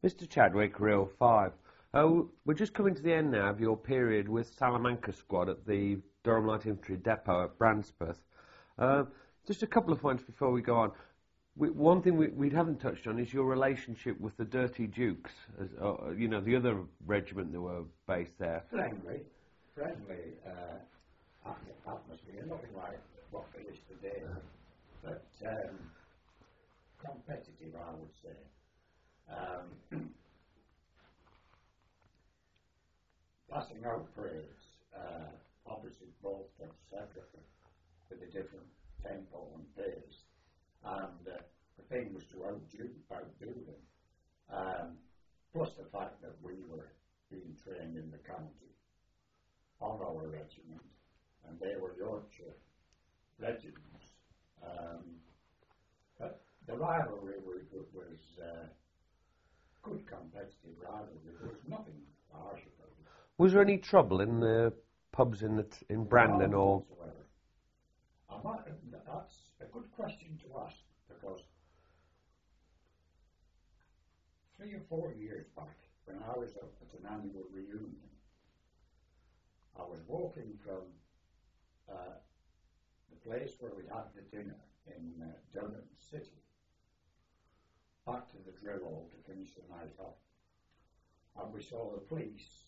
Mr. Chadwick, Reel 5. We're just coming to the end now of your period with Salamanca Squad at the Durham Light Infantry Depot at Branspeth. Just a couple of points before we go on. One thing we haven't touched on is your relationship with the Dirty Dukes, you know, the other regiment that were based there. Friendly atmosphere, nothing like what there is today, but competitive, I would say. Passing out parades, obviously both kept separately with a different tempo and pace, and the thing was to outdo them. Plus the fact that we were being trained in the county on our regiment, and they were Yorkshire regiments. But the rivalry was good competitive rivalry. There was nothing harsh about it. Was there any trouble in the pubs in Brandon or? That's a good question to ask, because 3 or 4 years back, when I was up at an annual reunion, I was walking from the place where we had the dinner in Durham City back to the drill hall to finish the night off, and we saw the police,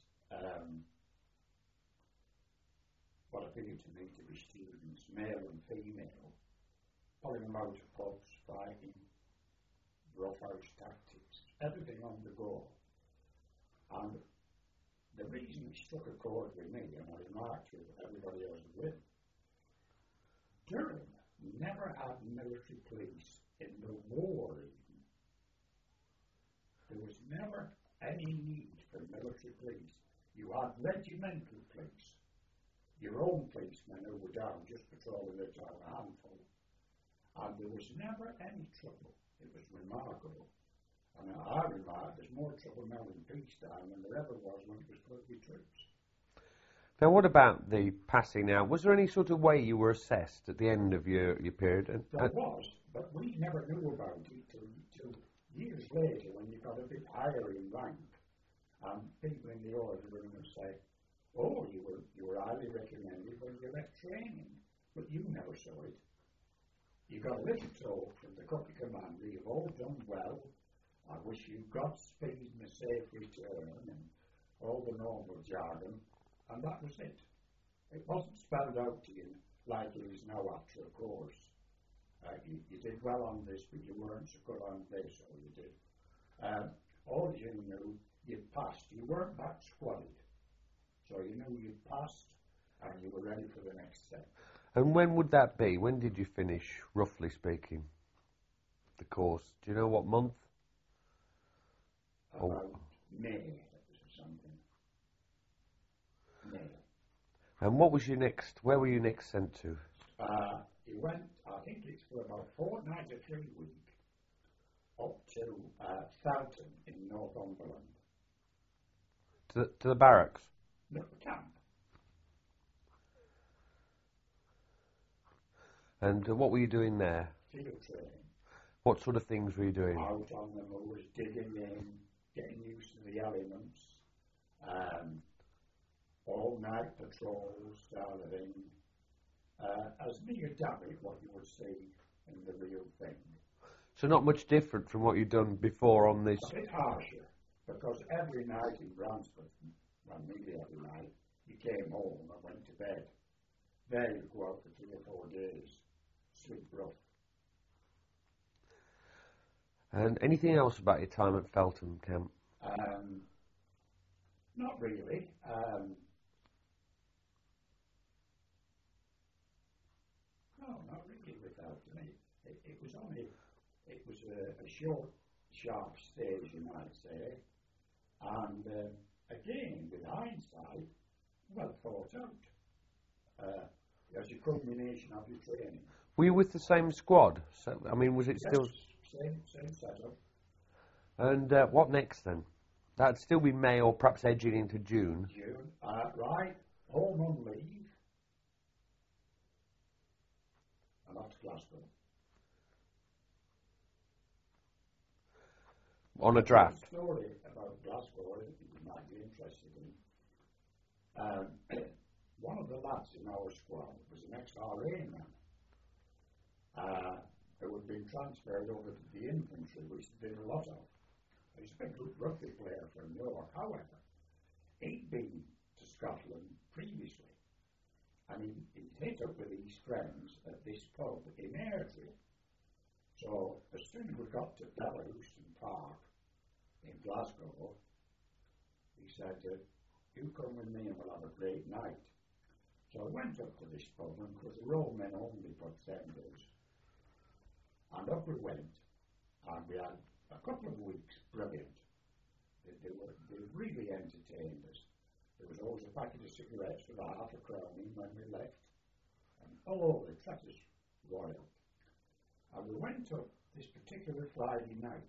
what appeared to me to be students, male and female, pulling them out of pubs, fighting, roughhouse tactics, everything on the go. And the reason it struck a chord with me, and I remarked with everybody else with, Durham never had military police in the war even. There was never any need for military police. You had regimental police, your own policemen who were down just patrolling the town a handful, and there was never any trouble. It was remarkable. And I remarked there's more trouble now in peacetime than there ever was when it was bloody troops. Now, what about the passing out? Was there any sort of way you were assessed at the end of your period? There was, but we never knew about it till years later when you got a bit higher in rank, and people in the order room would say, "Oh, you were highly recommended when you left training, but you never saw it. You got a little talk from the company commander, you've all done well, I wish you Godspeed and a safe return," and all the normal jargon, and that was it. It wasn't spelled out to you like it is now after a course. You did well on this, but you weren't so good on this, or you did. All you knew, you passed. You weren't back squadded. So you knew you'd passed, and you were ready for the next step. And when would that be? When did you finish, roughly speaking, the course? Do you know what month? About May or something. May. And what was your next? Where were you next sent to? He went, I think it's for about a fortnight or 3 weeks, up to Felton in Northumberland. To the barracks? No, the camp. And what were you doing there? Field training. What sort of things were you doing? Out on the moors, digging in, getting used to the elements, all night patrols, sort of thing. As near damn it what you would see in the real thing. So not much different from what you'd done before on this? A bit harsher, because every night in Branspeth, well, nearly every night, you came home and went to bed. There you go out for 3 or 4 days, sleep rough. And anything else about your time at Felton Camp? Not really. No, not really with Felton. It was a short, sharp stage, you might say. And again, with hindsight, well thought out. As a culmination of your training. Were you with the same squad? So, I mean, was it Yes, still? Same setup. And what next then? That'd still be May or perhaps edging into June. June, right. Home on leave. And off to Glasgow. on a draft. A story about Glasgow that you might be interested in. One of the lads in our squad was an ex-RA man who had been transferred over to the infantry, which they did a lot of. He's a big rugby player from York. However, he'd been to Scotland previously, and he'd hit up with his friends at this pub in Airdrie. So as soon as we got to Bellahouston Park in Glasgow, he said, you come with me and we'll have a great night. So I went up to this pub, and it was a road men only pub, 7 days. And up we went, and we had a couple of weeks brilliant. They really entertained us. There was always a packet of cigarettes for half a crown when we left. And oh, that is royal. And we went up this particular Friday night.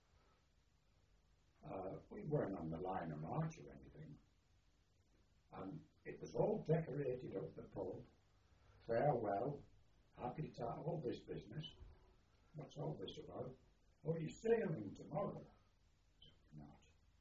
We weren't on the line of march or anything. And it was all decorated up the pub. Farewell, happy time, all this business. What's all this about? Oh, you're sailing tomorrow. Not.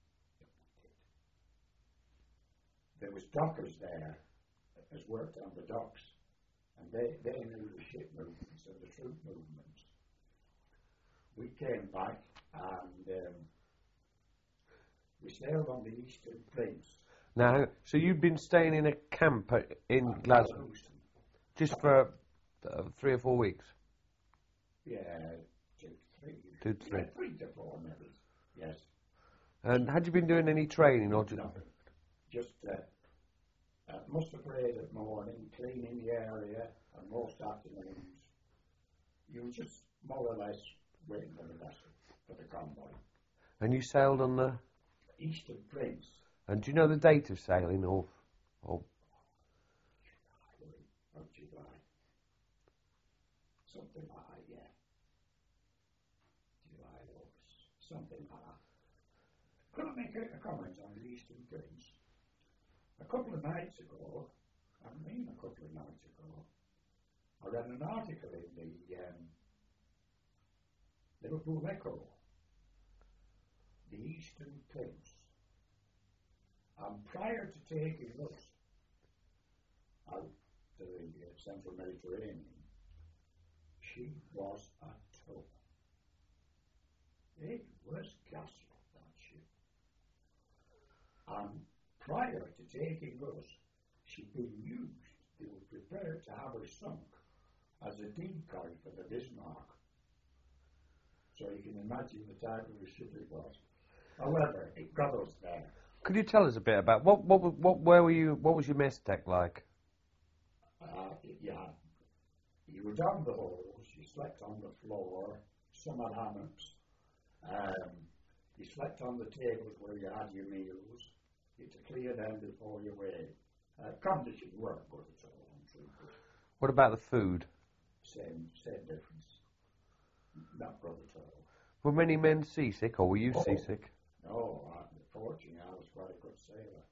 There was dockers there as worked on the docks, and they knew the ship movements and the troop movements. We came back and we sailed on the Eastern Prince. Now, so you've been staying in a camp in Glasgow just for 3 or 4 weeks? Yeah, 2 to 3. 2 to 3. Yeah, 3 to 4 maybe. Yes. And had you been doing any training or just? Nothing. Just muster parade at morning, cleaning the area, and most afternoons. You were just more or less waiting for the vessel, for the convoy. And you sailed on the Eastern Prince. And do you know the date of sailing or? July. Something like that, yeah. July, August, something like that. Could I make a comment on the Eastern Prince? A couple of nights ago, I read an article in the Liverpool Echo, the Eastern Prince. And prior to taking us out to the Central Mediterranean, she was a tow. It was ghastly, that ship. And prior to taking us, she'd been used. They were prepared to have her sunk as a decoy for the Bismarck. So you can imagine the type of a ship it was. However, it got us there. Could you tell us a bit about where were you? What was your mess deck like? You were down the halls. You slept on the floor. Some had hammocks. You slept on the tables where you had your meals. You had to clear them before you went. Conditions weren't good at all. What about the food? Same difference. Not good at all. Were many men seasick, or were you seasick? No, fortunately, I was quite a good sailor.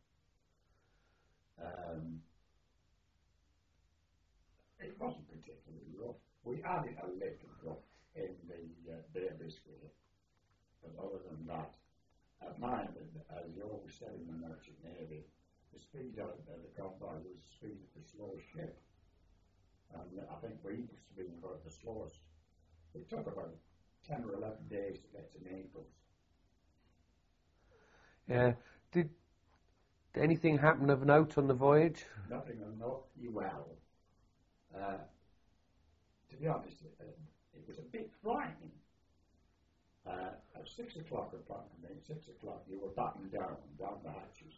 It wasn't particularly rough. We added a little rough in the Bay of Biscay, but other than that, at mine, as you always said in the Merchant Navy, the speed of the convoy was the speed of the slowest ship. And I think we must have been about the slowest. It took about 10 or 11 days to get to Naples. Yeah. Did anything happen of note on the voyage? Nothing of note. Well, to be honest, it was a bit frightening. At 6 o'clock, approximately, 6 o'clock, you were battened down the hatches.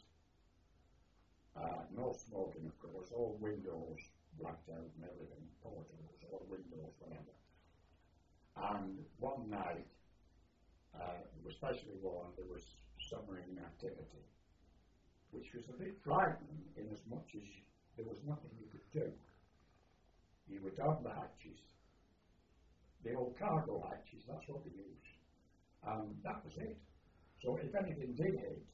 No smoking, of course, all windows blacked out and everything, portals, all windows, whatever. And one night, it was especially warm, there was submarine activity, which was a bit frightening in as much as there was nothing you could do. You were down the hatches, the old cargo hatches, that's what they used, and that was it. So if anything did hit,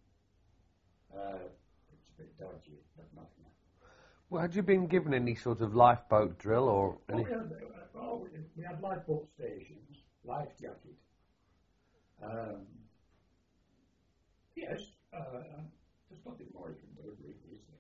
it's a bit dodgy, but nothing else. Well, had you been given any sort of lifeboat drill or any? We had lifeboat stations, life jacket. nothing more you can do, really, is there?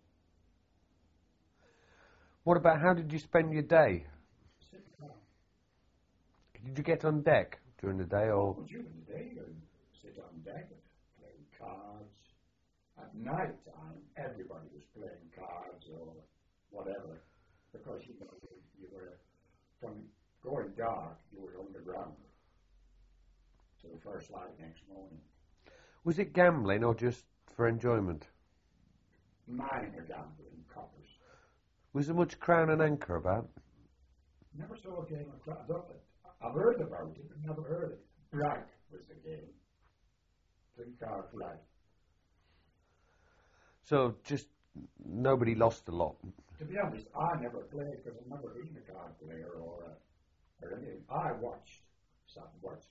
What about how did you spend your day? Sit down. Did you get on deck during the day, or? Well, during the day, you sit on deck and play cards. At night time, everybody was playing cards or whatever, because you know you were from going dark, you were underground to the first light next morning. Was it gambling or just for enjoyment? Minor gambling, coppers. Was there much Crown and Anchor about? Never saw a game of I've heard about it, but never heard it. Bragg was the game. Three-card Bragg. So just nobody lost a lot. To be honest, I never played because I've never been a card player or anything. I sat watching.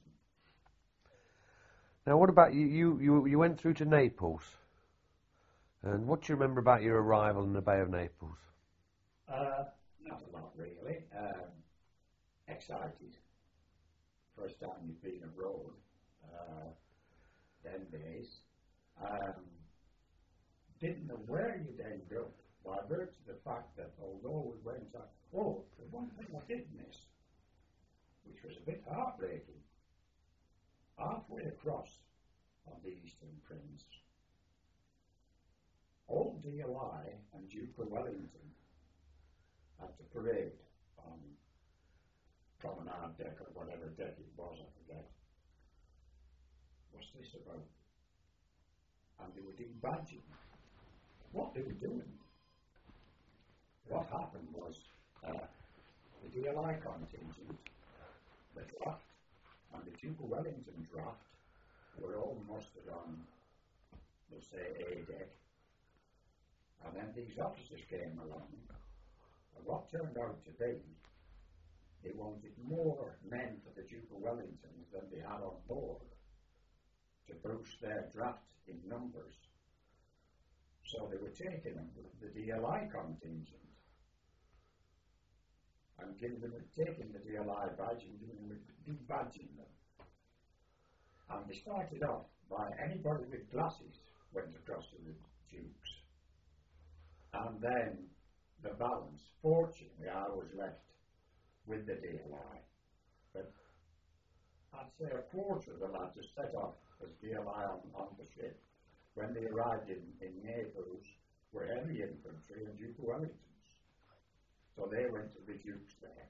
Now, what about you? You went through to Naples, and what do you remember about your arrival in the Bay of Naples? Not a lot, really. Excited. First time you've been abroad. 10 days. Didn't know where you'd end up. By virtue of the fact that although we went on, the one thing I did miss, which was a bit heartbreaking, halfway across on the Eastern Prince, old DLI and Duke of Wellington had to parade on promenade deck or whatever deck it was, I forget. What's this about? And they were doing badging. What they were doing? What happened was the DLI contingent, the draft, and the Duke of Wellington draft were all mustered on, let's say, A deck. And then these officers came along, and what turned out to be, they wanted more men for the Duke of Wellington than they had on board to boost their draft in numbers. So they were taking them, the DLI contingent, and taking the DLI badge and debadging them. And they started off by anybody with glasses went across to the Dukes. And then the balance, fortunately, I was left with the DLI. But I'd say a quarter of the lads just set off as DLI on the ship. When they arrived in Naples, were heavy infantry and Duke of Wellingtons. So they went to the Dukes there.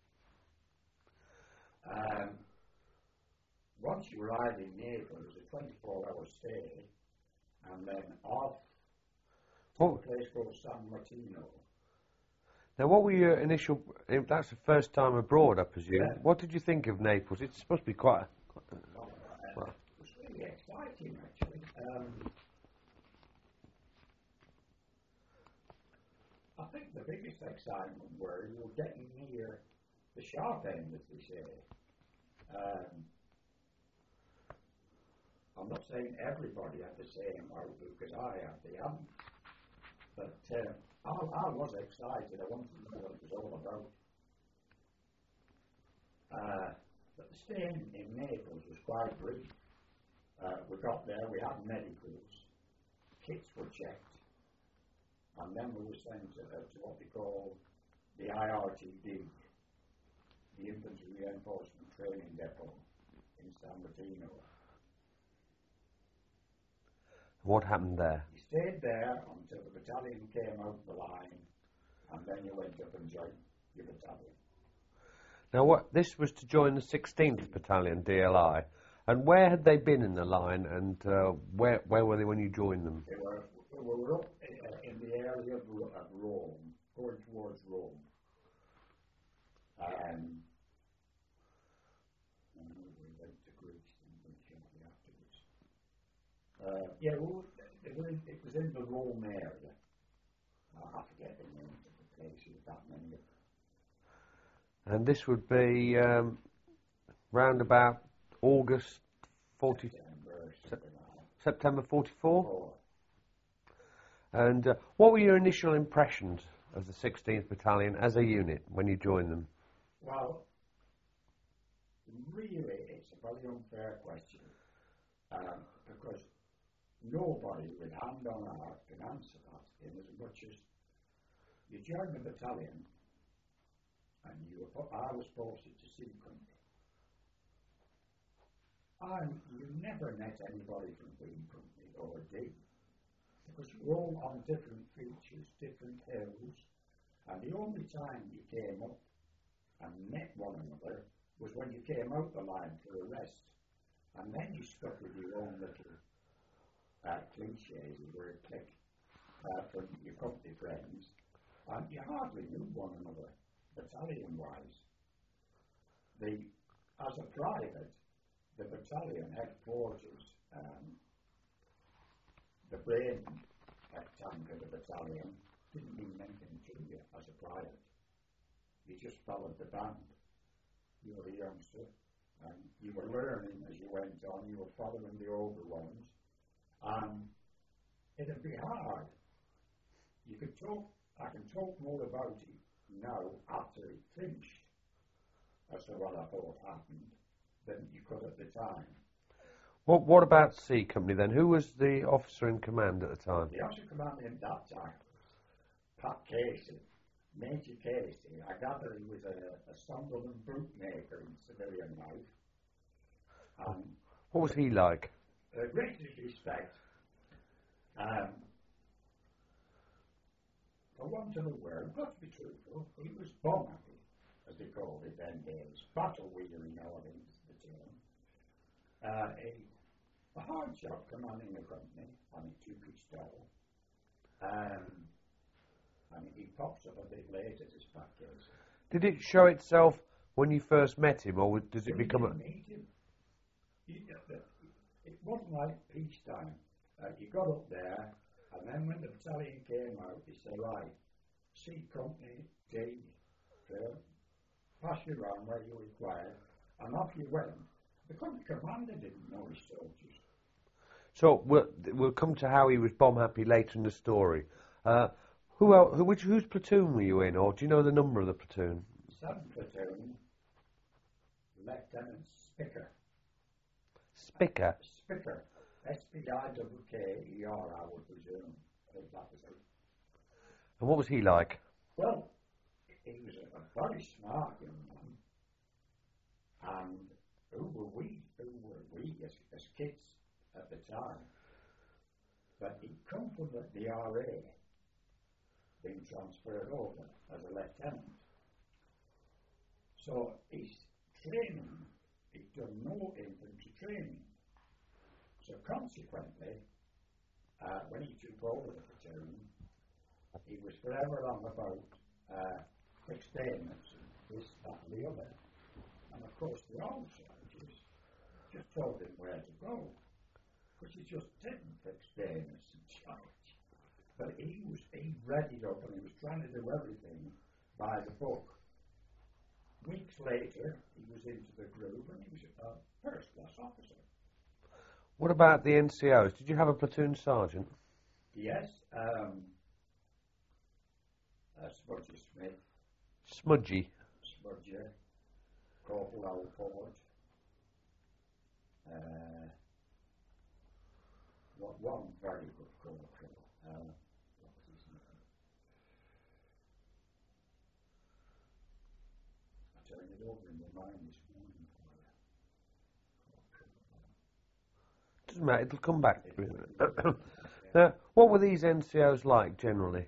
Once you arrived in Naples, it was a 24-hour stay, and then off to a place called San Martino. Now, what were your initial? That's the first time abroad, I presume. Yeah. What did you think of Naples? It's supposed to be quite. It was really exciting, actually. I think the biggest excitement were you were getting near the sharp end, as they say. I'm not saying everybody had the same outlook as I had, they hadn't. But I was excited, I wanted to know what it was all about. But the stay in Naples was quite brief. We got there, we had medicals, kits were checked, and then we were sent to what they call the IRTD, the Infantry Reinforcement Training Depot in San Martino. What happened there? You stayed there until the battalion came out the line, and then you went up and joined your battalion. Now, this was to join the 16th Battalion DLI, and where had they been in the line, and where were they when you joined them? We were up in the area of Rome, going towards Rome. And we went to Greece shortly afterwards. It was in the Rome area. I forget the names of the places, that many of them. And this would be round about August 40, September 44. And what were your initial impressions of the 16th Battalion as a unit when you joined them? Well, really, it's a very unfair question because nobody with hand on heart can answer that in as much as you joined the battalion and I was posted to C Company. And you never met anybody from B Company or D, because you're all on different features, different hills, and the only time you came up and met one another was when you came out the line for a rest, and then you stuck with your own little cliches, you were a clique from your company friends, and you hardly knew one another, battalion-wise. As a private, the battalion headquarters, the brain tank of the battalion didn't mean anything to you as a private. You just followed the band. You were a youngster, and you were learning as you went on. You were following the older ones, and it'd be hard. You could talk. I can talk more about it now after it finished as to what I thought happened than you could at the time. What about C Company then? Who was the officer in command at the time? The officer commanding at that time was Pat Casey, Major Casey. I gather he was a Sunderland bootmaker in civilian life. What was he like? Greatest respect. For want of a word, got to be truthful, he was bomb happy, as they called it then days. Battle weary nowadays, the term. A hard job commanding a company, and it took its toll. And he pops up a bit later, this Pat Casey. Did it show itself when you first met him, or does it become a... Meet him. It wasn't like peacetime. You got up there, and then when the battalion came out, he said, right, C Company, D, pass you around where you required, and off you went. The company commander didn't know his soldiers. So we'll come to how he was bomb happy later in the story. Whose platoon were you in, or do you know the number of the platoon? 7th platoon, Lieutenant Spicker. Spicker? Spicker. S-P-I-K-K-E-R, I would presume. I think that was it. And what was he like? Well, he was a very smart young man. And who were we as kids at the time? But he'd come from the RA, being transferred over as a lieutenant. So his training, he'd done no infantry training. So consequently, when he took over the platoon, he was forever on about fixed bayonets and this, that and the other. And of course the old soldiers just told him where to go, because he just didn't fix bayonets and charge. But he readied up and he was trying to do everything by the book. Weeks later, he was into the groove and he was a first-class officer. What about the NCOs? Did you have a platoon sergeant? Yes, Smudgy Smith. Smudgy? Smudgy. Corporal Alford. One very good corporal. What was his name? I turned it over in my mind this morning for you. Doesn't matter, it'll come back to me. Now, what were these NCOs like generally?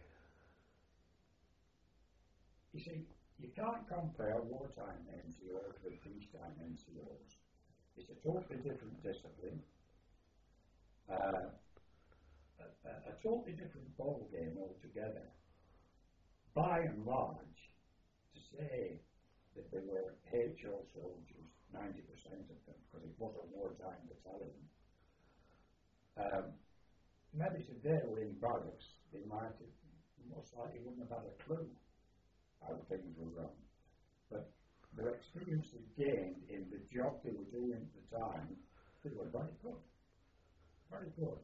You see, you can't compare wartime NCOs with peacetime NCOs. It's a totally different discipline, a totally different ball game altogether. By and large, to say that they were HO soldiers, 90% of them, because it was a wartime battalion, maybe if they were in barracks, they might have, most likely wouldn't have had a clue how things were run. But their experience they gained in the job they were doing at the time, they were very good. Very good.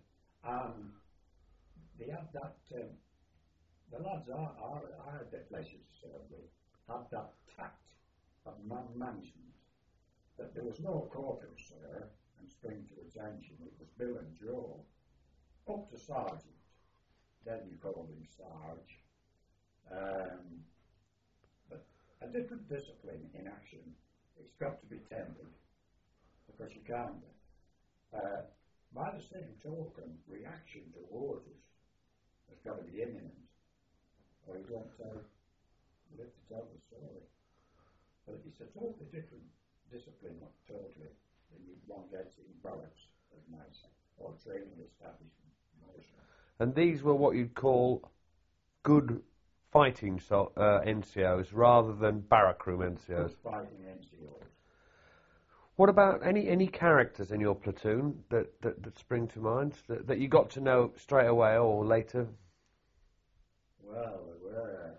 They had that, the lads I had the pleasure to serve with, had that tact of management, that there was no quarter, sir, and spring to attention. It was Bill and Joe. up to sergeant. Then you call him Sarge. But a different discipline in action. It's got to be tempered because you can't. By the same token, reaction to orders has got to be imminent, or you don't live to tell the story. But it's a totally different discipline, not totally, than one gets in barracks, as nice, or training establishment. And these were what you'd call good fighting NCOs rather than barrack room NCOs. Good fighting NCOs. What about any characters in your platoon that spring to mind that you got to know straight away or later? Well, there were.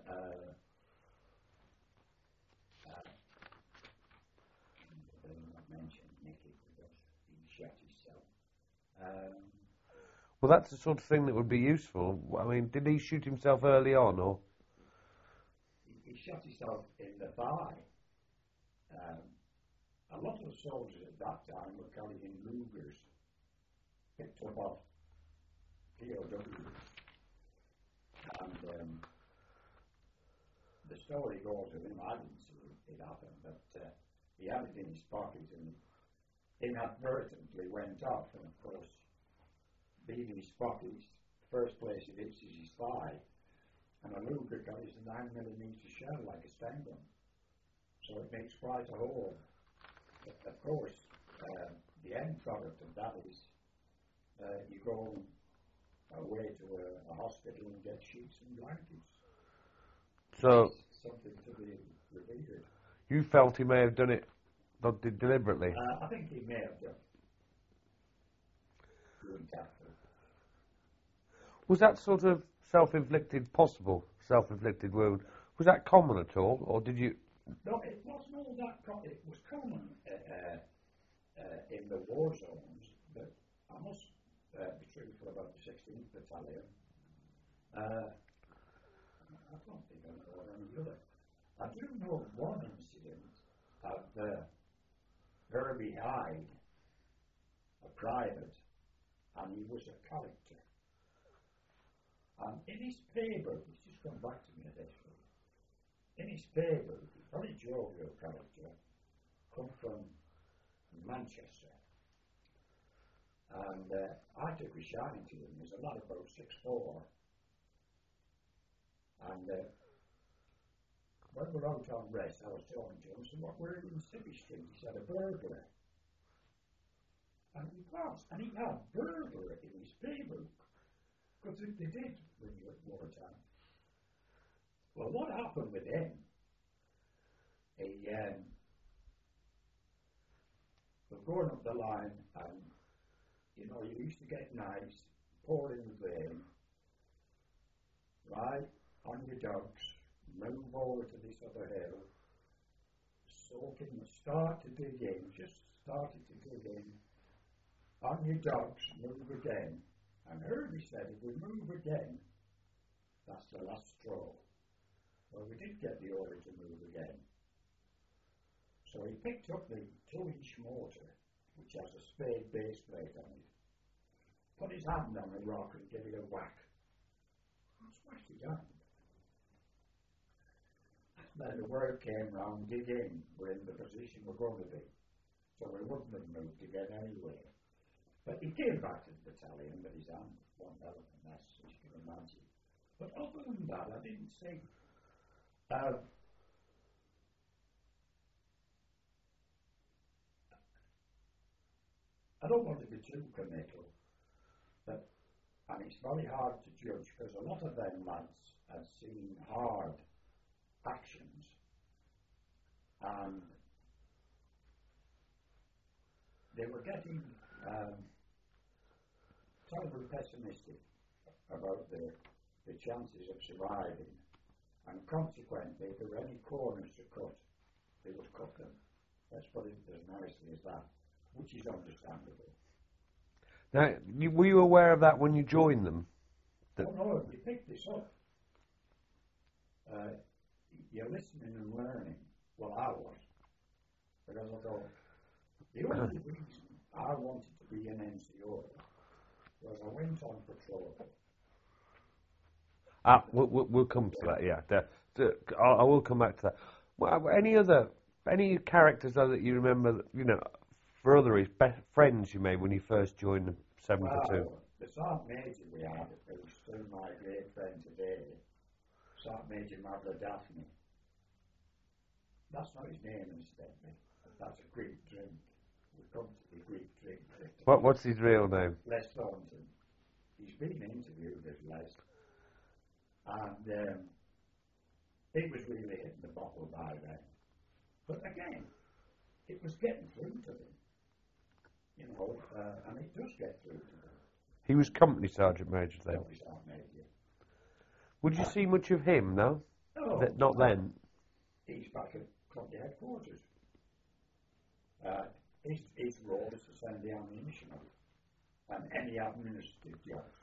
I not mention Nicky because he shot himself. Well, that's the sort of thing that would be useful. I mean, did he shoot himself early on, or? He shot himself in the thigh. A lot of the soldiers at that time were carrying Lugers, picked up off POWs. And the story goes with him, I didn't see it happen, but he had it in his pocket and inadvertently went off. And of course, being in his pocket, first place it hits is his thigh. And a Luger carries a 9mm shell like a Sten gun. So it makes quite a hole. But of course, the end product of that is you go away to a hospital and get sheets and blankets. So it's something to be revered. You felt he may have done it deliberately? I think he may have done. Was that sort of self-inflicted wound, was that common at all, or did you? No, it wasn't all that common. It was common in the war zones, but I must be truthful about the 16th Battalion. I don't think I know of any other. I do know of one incident of Herbie Hyde, a private, and he was a character. And in his paper, he's just come back to me at this point. In his paper, very jovial character, come from Manchester. And I took a shine to him. He was a lad about 6'4". And when we were out on rest, I was talking to him. I said, what were you in City Street? He said, a burglar. And he was. And he had burglar in his paybook. Because they did when you were at wartime. Well, what happened with him? He was going up the line, and you used to get knives, pour in the vein, right on your dogs, move over to this other hill, soak in, start to dig in, just started to dig in, on your dogs, move again. And Herbie said, if we move again, that's the last straw. Well, we did get the order to move again. So he picked up the 2-inch mortar, which has a spade base plate on it, put his hand on the rock and gave it a whack. And smashed it down. Then the word came round, dig in, we're in the position we're going to be. So we wouldn't have moved again anyway. But he came back to the battalion with his hand, one hell of a mess, as you can imagine. But other than that, I didn't see. I don't want to be too committal, and it's very hard to judge because a lot of them lads had seen hard actions, and they were getting terribly pessimistic about the chances of surviving, and consequently, if there were any corners to cut, they would cut them. Let's put it as nicely as that, which is understandable. Now, were you aware of that when you joined them? Oh no, we picked this up. You're listening and learning. Well, I was. Because I thought, the only reason I wanted to be an NCO was I went went on patrol. We'll come to that. Yeah, I will come back to that. Well, any characters though that you remember? For other friends you made when you first joined the 7 Platoon. The Sergeant Major we had, who's still my great friend today, Sergeant Major Mavla Daphne. That's not his name, incidentally. That's a Greek drink. We come to the Greek drink. What's his real name? Les Thornton. He's been interviewed as Les. And it was really hitting the bottle by then. But again, it was getting through to them. And it does get through to them. He was Company Sergeant Major then? Company Sergeant Major. Would you see much of him, no? No. Not then? He's back at company headquarters. His role is to send the ammunition out and any administrative jobs.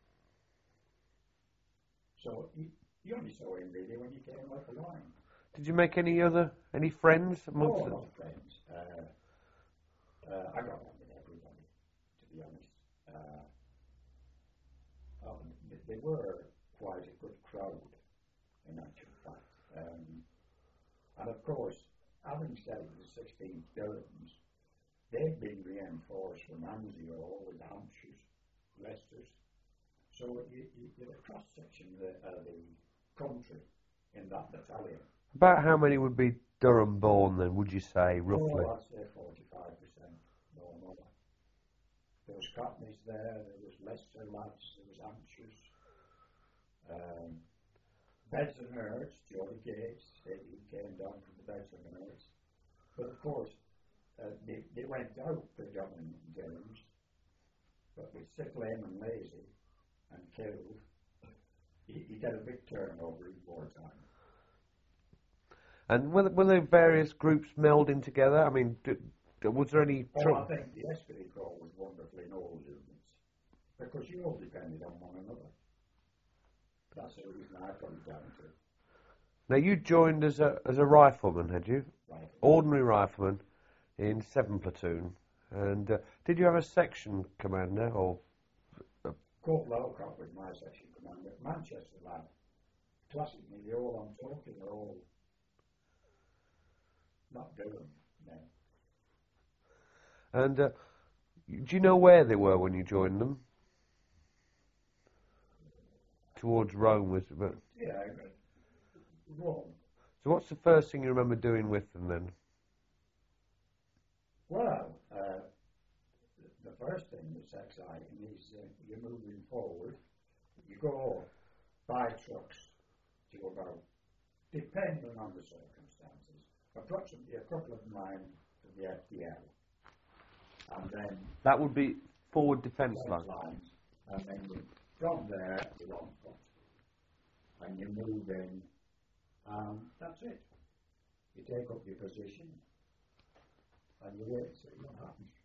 So you only saw him really when you came up the line. Did you make any friends amongst them? A lot of friends. I got on with everybody, to be honest. They were quite a good crowd, in actual fact. And of course, having said the 16th Durhams, they've been reinforced from Anzio with the Hampshires, Leicesters. So you get a cross-section of the country in that battalion. About how many would be Durham born then, would you say, roughly? I'd say 45%, no more. There was Cockneys there was Leicester lads, there was Hampshires. Beds and Herds, Geordie Gates, he came down from the Beds and Herds. But of course, they went out predominantly in Durhams, but with sick, lame and lazy and killed, he got a big turnover in wartime. And were the various groups melding together? I mean, was there any... I think the Escalade Corps was wonderful in all units, because you all depended on one another. That's the reason I put it down to. Now, you joined as a rifleman, had you? Rifleman. Ordinary rifleman in 7 Platoon. And did you have a section commander, or... Corporal Alcott was my section commander. Manchester lad. Classically, they're all I'm talking, they're all not Durham, no. And do you know where they were when you joined them? Towards Rome, was it? But... Yeah, Rome. So what's the first thing you remember doing with them then? Well, the first thing that's exciting is you're moving forward. You go by trucks to about, depending on the circumstances, approximately a couple of miles to the FDL. And then... That would be forward defence lines. And then from there, you're on foot. And you move in, that's it. You take up your position, and you wait to see what happens.